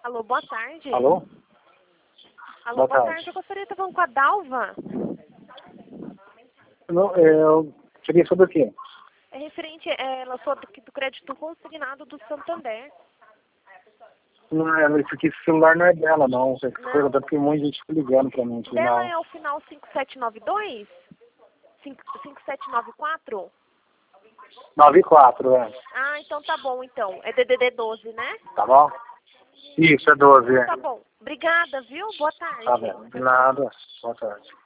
Alô, boa tarde. Alô? Alô, boa tarde. Eu gostaria de estar falando com a Dalva. Não, eu queria saber o quê? É referente, ela sou do crédito consignado do Santander. Não, esse celular não é dela, não. Você Não. pergunta porque um monte de gente fica ligando pra mim. Dela Não. é o final 5792? 5794? 94, é. Ah, então tá bom, então. É DDD 12, né? Tá bom? Isso, é 12, é. Tá bom. Obrigada, viu? Boa tarde. Tá bom. De nada. Boa tarde.